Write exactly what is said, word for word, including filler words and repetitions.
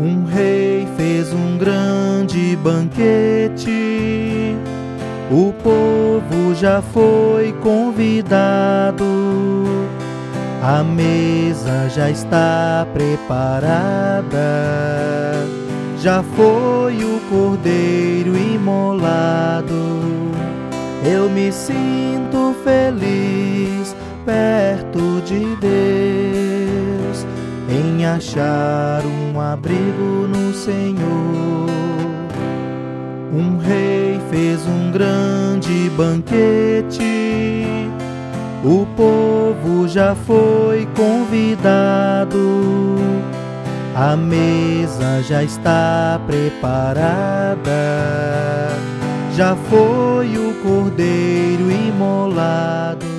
Um rei fez um grande banquete, o povo já foi convidado, a mesa já está preparada, já foi o cordeiro imolado. Eu me sinto feliz perto de Deus, em achar um abrigo no Senhor. Um rei fez um grande banquete, o povo já foi convidado, a mesa já está preparada, já foi o cordeiro imolado.